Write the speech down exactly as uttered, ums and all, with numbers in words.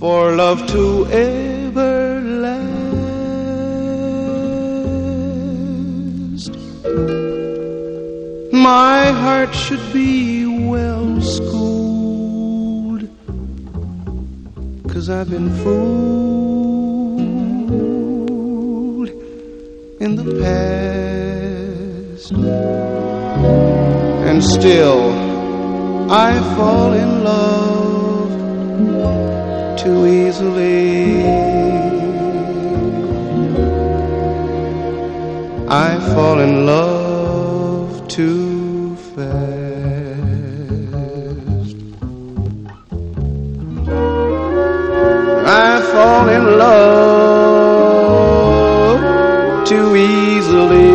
for love to ever last. My heart should be well schooled, 'cause I've been fooled in the past. And still I fall in love too easily. I fall in love too fast. I fall in love too easily.